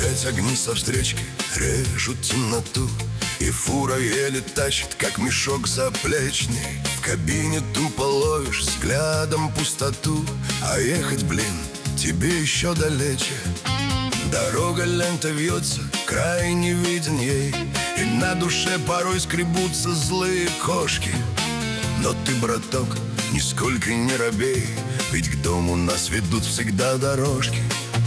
Опять огни со встречки режут темноту, и фура еле тащит, как мешок заплечный. В кабине тупо ловишь взглядом пустоту, а ехать, блин, тебе еще далече. Дорога лента вьется, край не виден ей, и на душе порой скребутся злые кошки. Но ты, браток, нисколько не робей, ведь к дому нас ведут всегда дорожки.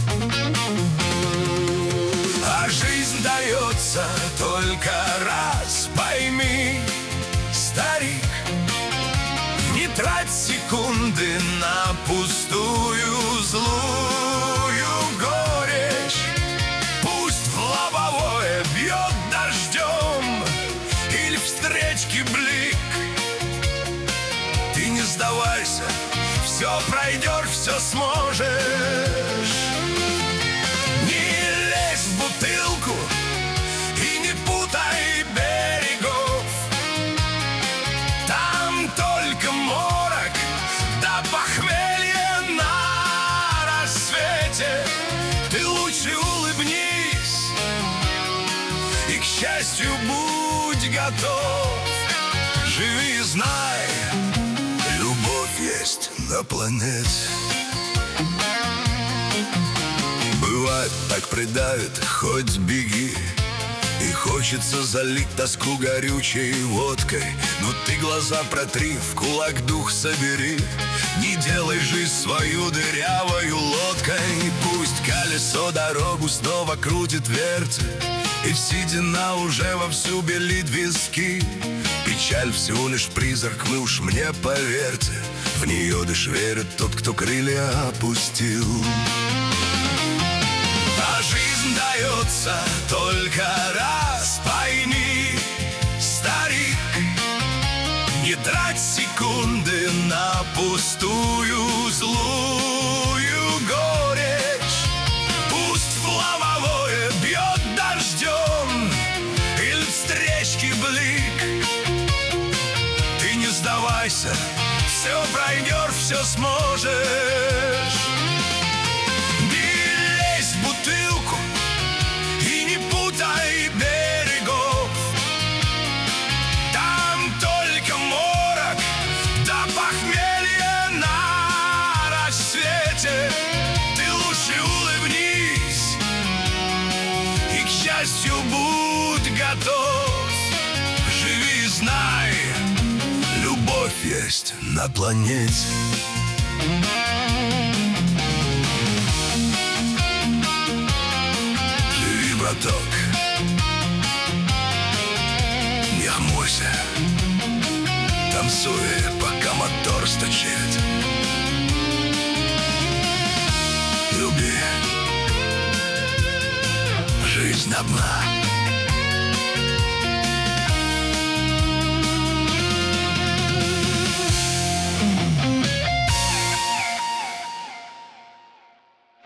А жизнь дается только раз, пойми, старик. Не трать секунды на пустую злую горечь. Пусть в лобовое бьет дождем или встречки блик. Ты не сдавайся, все пройдешь, все сможешь. Бутылку и не путай берегов. Там только морок да похмелье на рассвете. Ты лучше улыбнись и к счастью будь готов. Живи и знай, любовь есть на планете. Бывает, так придавит, хоть беги, и хочется залить тоску горючей водкой. Но ты глаза протри, в кулак дух собери. Не делай жизнь свою дырявою лодкой. Пусть колесо дорогу снова крутит верть, и в седина уже вовсю белит виски. Печаль всего лишь призрак, вы уж мне поверьте. В нее лишь верит тот, кто крылья опустил. А жизнь дается только раз, пойми, старик. Не трать секунды на пустую злую горечь. Пусть в лобовое бьет дождем или встречки блик. Ты не сдавайся, все пройдешь, все сможешь. Бутылку и не путай берегов. Там только морок да похмелье на рассвете. Ты лучше улыбнись и к счастью будь готов. Живи и знай, любовь есть на планете. Браток, не хмурься, танцуй, пока мотор стучит. Люби, жизнь одна.